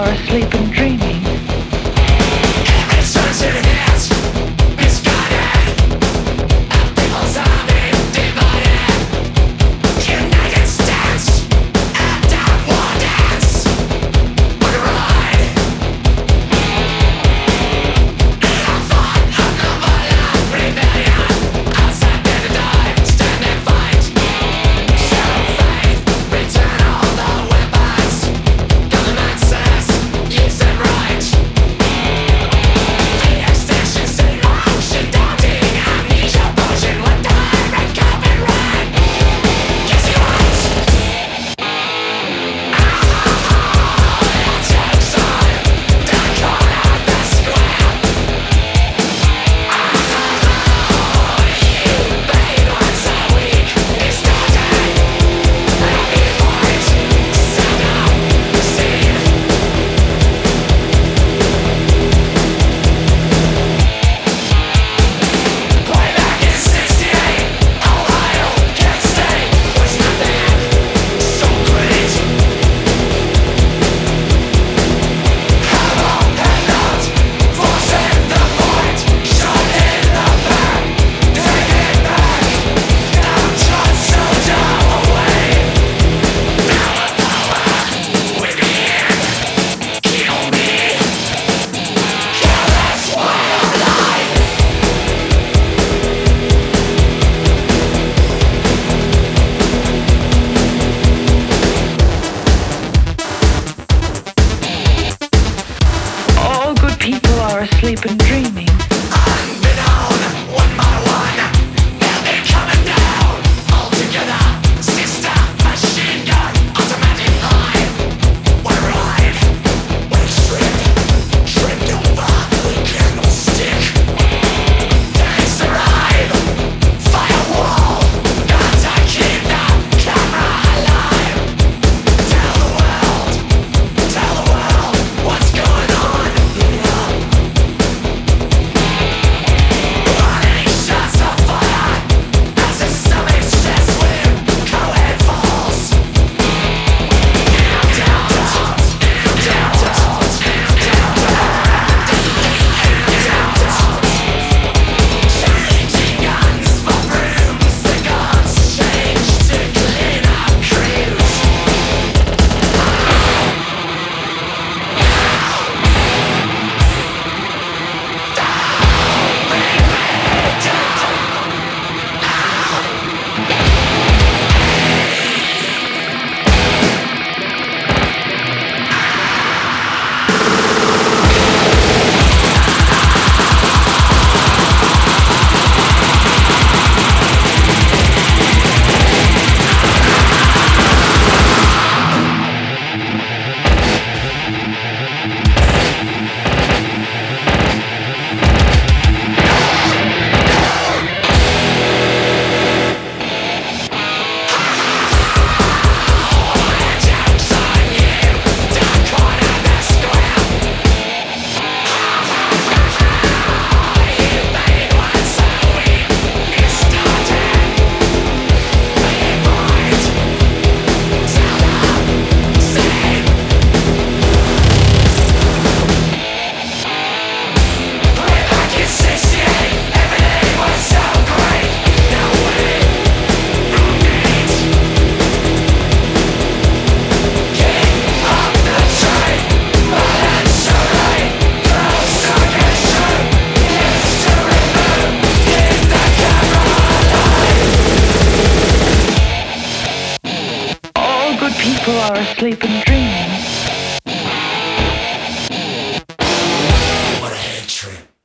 are asleep and dreaming. People are asleep and dreaming. Unbeknown, one by one, they'll be coming down. All together, sister, machine gun, automatic line. One ride, one strip, tripped over, candlestick. Tanks arrive, firewall, gotta keep the camera alive. Tell the world what's going on. People are asleep and dreaming. What a head trip.